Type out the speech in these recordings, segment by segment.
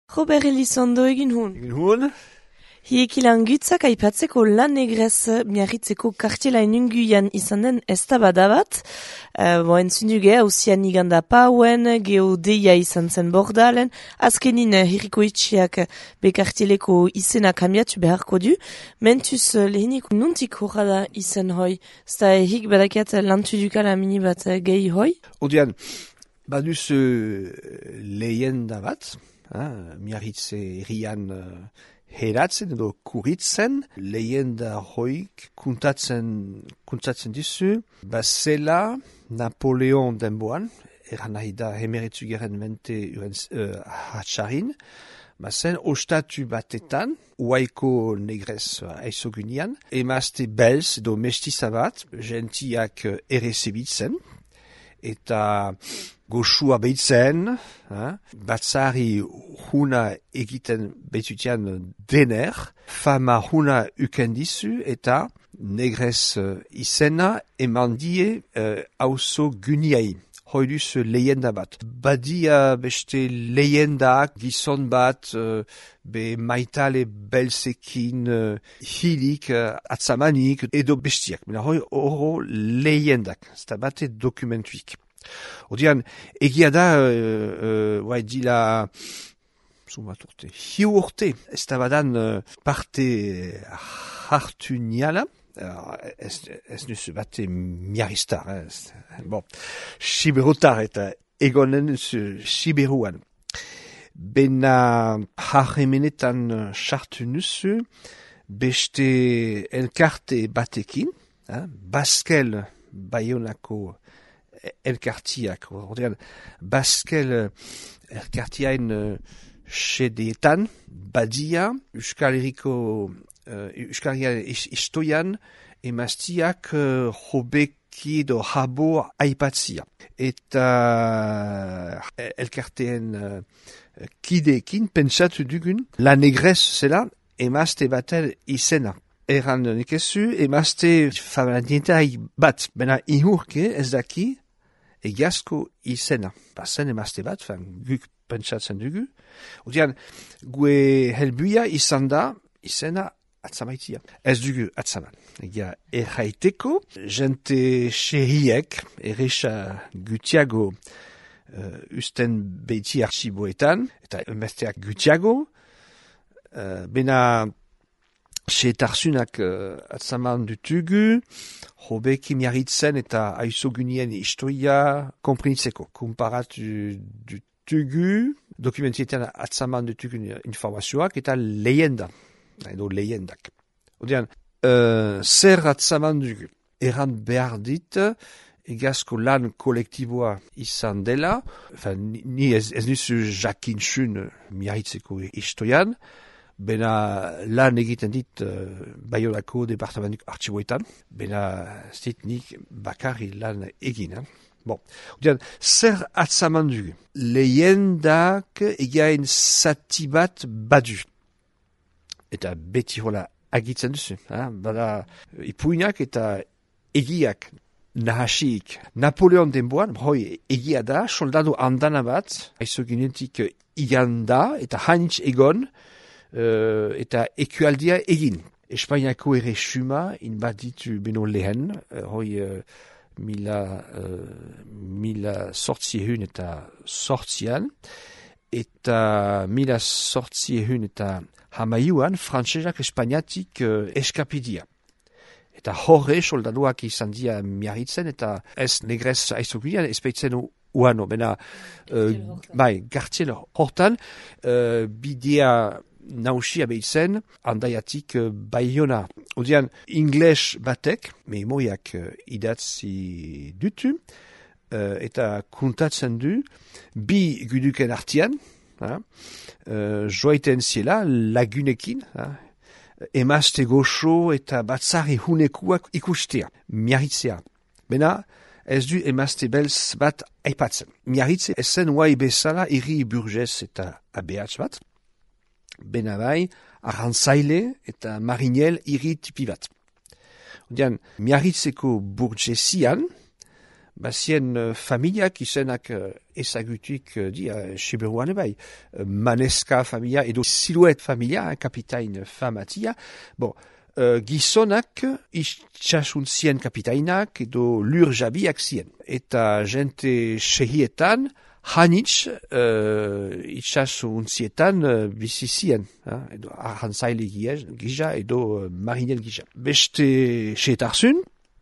Robert Elizondo egin hun. Egin hun? Hiekilan gutzak aipatzeko lan negrez miarritzeko kartielain unguian izan den eztabada bat. Entzunduge hausian iganda pauen, geodeia izan zen bordalen, azkenin hiriko itxiak bekartieleko izena kambiatu beharko du. Mentuz lehenik nuntik horra da izen hoi, zta hik badakiat lantudukala mini bat gehi hoi? Odian, baduz lehenda bat, miarritze herrian heratzen edo kuritzen, lehenda hoik kuntatzen dizu, bazela Napoleon denboan, eran nahi da hemeretzu geren mente hatxarin, bazen ostatu batetan, uaiko negrez aizogunean, emazte belz edo mestiza bat, gentiak errezebitzen, eta goxua behitzen, batzari huna egiten behitutian dener, fama huna ukendizu eta negrez izena eman die auzo guniai. Hoiduz lehenda bat. Badia beste lehendak gizon bat be maitale belzekin hilik atzamanik edo bestiak. Hoi oro lehendak. Zta bate dokumentuik. Odian, egia da, dila, hiu urte, ez da badan parte hartu niala, ez nuz bate miaristar, siberotar eta egonen siberuan. Bena harremenetan sartu nuzu, beste elkarte batekin, Baskel Bayonako elkartiak, ordean, Baskel elkartiain sedeetan, badia, Euskal Herrian istoian, emaztiak hobeki edo habo aipatzia. Eta elkarteen kideekin pentsatu dugun, la negrez zela, emazte batel izena. Eran nekezu, emazte famadientai bat, bena ihurke ez daki, egiazko izena. Bazen emazte bat, guk pentsatzen dugu. Odian, gue helbuia izan da, izena atzamaitia. Ez dugu atzaman. Egia erraiteko, jente xerriek, erresa gutiago usten beiti arxiboetan, eta emazteak gutiago, bena Seetarzunak atzaman dutugu, hobeki miarritzen eta aizogunien historia komprenitzeko. Komparatu dutugu, dokumentietan atzaman dutugu informazioak eta lehenda, edo lehendak. Odean, zer atzaman dugu? Erran behar dit, egazko lan kolektiboa izan dela, ni ez nizu jakintzun miarritzeko historian, bena lan egiten dit Bayonako departamentuk artxiboetan, bena zit nik bakarri lan egin. Odean, zer atzaman dugu? Lehendak egiain zati bat badu. Eta beti hola agitzen duzu. Bada ipuinak eta egiak nahasik. Napoleon denboan, hoi egia da, soldadu andana bat, aizo ginetik iganda eta hanitz egon, eta ekualdia egin. Espainiako ere suma, inbaditu beno lehen, hoi mila sortziehun eta sortzian, eta mila sortziehun eta hamaiuan, frantsesak espainiatik eskapidia. Eta horre soldaduak izan dia miarritzen, eta ez negrez aizogunean, ez peitzen uano, bena, gartien hortan, bidea nausia behitzen, handaiatik Bayona. Odean, ingles batek, memoiak idatzi dutu, eta kuntatzen du, bi guduken artian, joaiten ziela, lagunekin, emazte goxo eta batzari hunekuak ikustea, miarritzea. Bena, ez du emazte belz bat aipatzen. Miarritze ezen uai bezala irri burgez eta abeatz bat, bena bai, arrantzaile eta marinel irri tipi bat. Odean, miarritzeko burgesian, Bazien familiak izenak ezagutuik dia Siberuan ebai. Maneska familia edo Siluet familia, kapitain famatia. Bon, gizonak itxasuntzien kapitainak edo lur jabiak zien. Eta jente sehietan, hanitz itxasuntzietan bizi zien. Edo arrantzaile gisa edo marinel gisa. Beste seetarzun,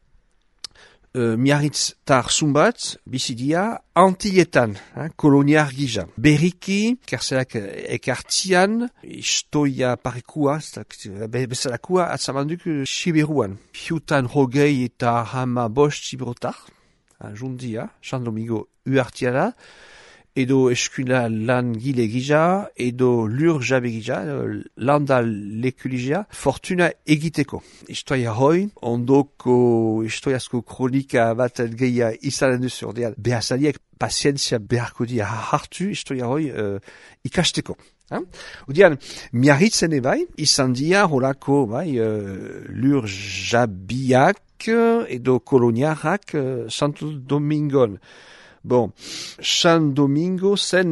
miarritz tarzun bat bizidia Antilletan, koloniar gisa. Berriki, kerzelak ekartian, istoia parekua, bezalakua atzamanduk Siberuan. Piutan hogei eta hama bost siberotar, jundia, San Domingo uartiala, edo eskula lan gile gisa, edo lur jabe gisa, landa lekuligea, fortuna egiteko. Istoia hoi, ondoko istoiazko kronika bat geia izanen duzu, ordean, behazaliek pazientzia beharko dia hartu istoia hoi ikasteko. Udian, miarritzen ebai, izan dia holako lur jabiak edo koloniarrak Santo Domingon. Bon, San Domingo zen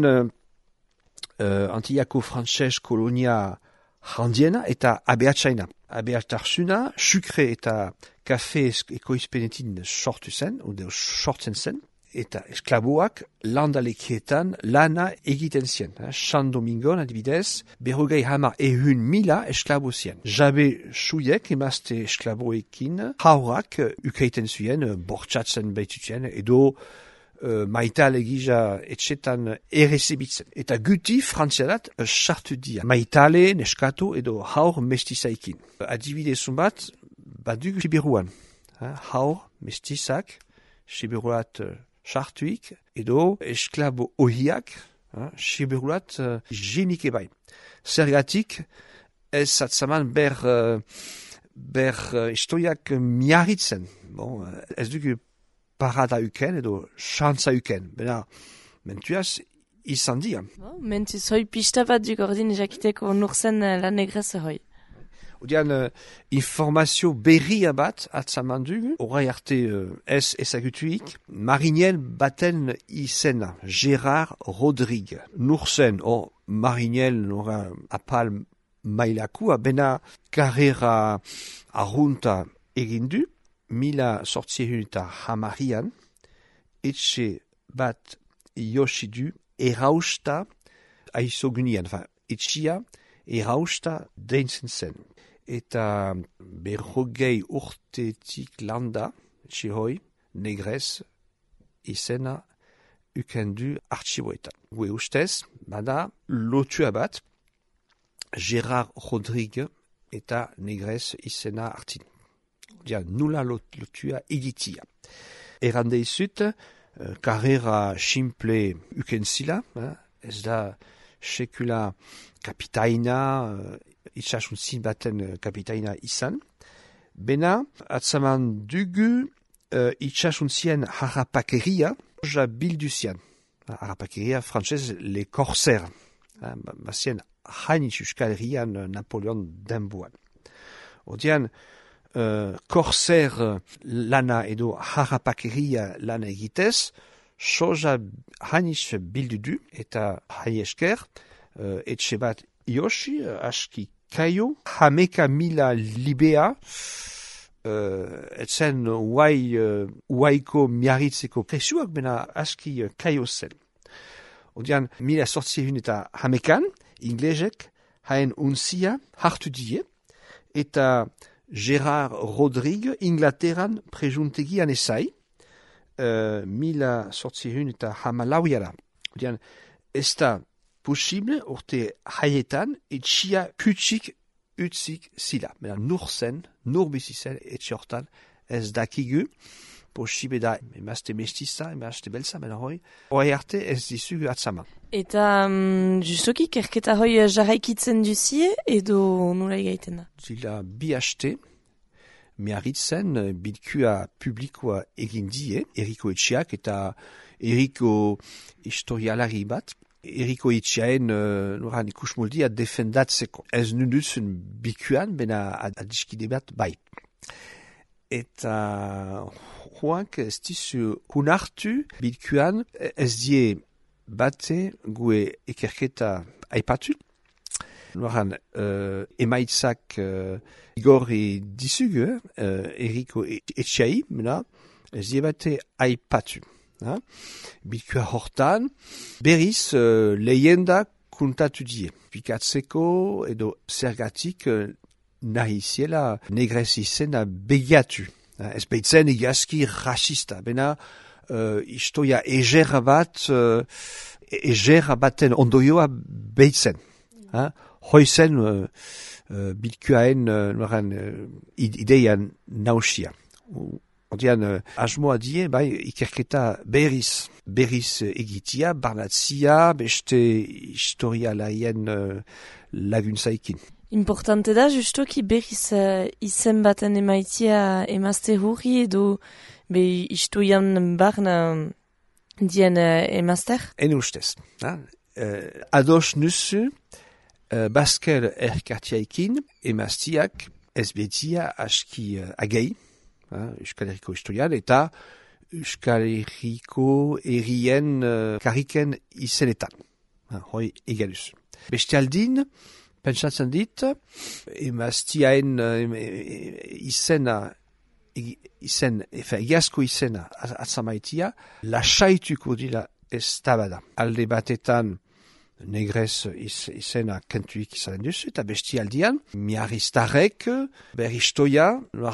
Antillako frantses kolonia handiena eta abeatsaina. Abeatarsuna, sukre eta kafe ekoizpenetin sortu zen, edo sortzen zen, eta esklaboak landalekietan lana egiten zien. San Domingon, adibidez, 50.000 esklabo zien. Jabe suiek emazte esklaboekin haurak ukeiten zuen, bortxatzen baitutien, edo maitale gisa etxetan errezibitzen. Eta guti frantzialat sartu dia. Maitale, neskato edo haur mestizaikin. Adibidezun bat, baduk Siberuan. Haur mestizak, Siberuat sartuik, edo esklabo ohiak, Siberuat jenik ebai. Zergatik, ez atzaman ber istoiak miarritzen. Bon, ez dugu parada uken edo chantza uken. Bena, mentuaz, izan dia. Mentuz hoi pista bat duk ordin jakiteko nurzen la negresse hoi. Odean, informazio berria bat atzaman dugu, orai arte ez ezagutuik, marinel baten izena, Gérard Rodrigue. Nurzen, marinel nora apal mailakua, bena karrera arrunta egindu, 1850 etxe bat josidu erausta aizogunian, etxia erausta deintzen zen. Eta berrogei urtetik landa, etxe hoi, negrez izena ukendu artxiboetan. Gue ustez, bada lotua bat, Gérard Rodrigue eta negrez izena hartin. Ja, nula lotua egitia. Errande izut, karrera simple ukenzila, ez da sekula kapitaina, itxasuntzin baten kapitaina izan. Bena, atzaman dugu itxasuntzien harrapakeria, ja bilduzian. Harrapakeria frantzez le corsaires. Bazien hainitz euskal herrian Napoleon denboan. Odean, corsaire lana edo harrapakeria lana egitez, soja hainitz bildu du, eta hain esker, etxe bat iosi, aski kaio, 100.000 libea, etzen uaiko miarritzeko presuak, bena aski kaio zen. Odean, 1800 inglesek hain unzia hartu die, eta Gérard Rodrigue Inglaterran prejuntegian ezai, 1800 Odean, ez da posible urte haietan etxia kutsik utzik zila. Bena nur zen, nur bizi zen etxe hortan ez dakigu, posible da emazte mestiza, emazte belza, bena hoi, hoi arte ez dizugu atzaman. Eta justoki kerketa hoi jarraikitzen duzie edo nola egaiten da? Zila bi haste, miarritzen bilkua publikoa egin die, Eriko Etxeak eta Eriko historialari bat, Eriko Etxeaen noran ikusmoldia defendatzeko. Ez nundutzen bilkuan, bena adiskide bat bai. eta joank ez dizu hunartu bilkuan ez die bate gue ikerketa aipatu. Noran emaitzak igorri dizugu, eriko etxai, mena, ez die bate aipatu. Bilkua hortan, berriz lehenda kuntatu die. Pikatzeko edo zergatik nahi ziela negrez izena begiatu. Ez beitzen egazki rasista, bena istoia egera baten ondoioa beitzen. Hoizen bilkuaen ideian nausia. Ordean, asmoa die, bai, ikerketa berriz egitia, barnatzia, beste historialaien laguntzaikin. Importante da, justoki berriz izen baten emaitia emazte hurri edo be historian barna dien emazter? En ustez. Ados nusu, Basker erkartiaikin, emaztiak ez betia aski agei, Euskal Herriko historian, eta Euskal Herriko herrien kariken izenetan. Hoi egaluz. Beste aldin, pentsatzen dit, emaztiaen egiazko izena atzamaitia, lasaituko dira ez tabada. Alde batetan negrez izena kentuik izanen duzu, eta besti aldian, miarriztarek berristoia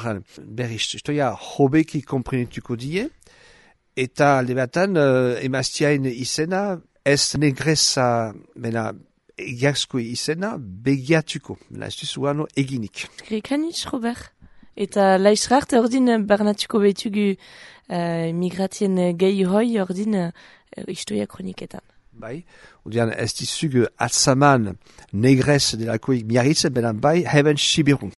hobeki komprenetuko die, eta alde batan emaztiaen izena ez negreza, mena egiazko izena begiatuko, ez duzu ano eginik. Grekanitz, Robert. Eta laizrart ordin barnatuko betugu migratien gehi hoi ordin historia kroniketan. Bai, udian ez dizugu atzaman negrez delakoik miarritzen, benan bai, heben sibirun.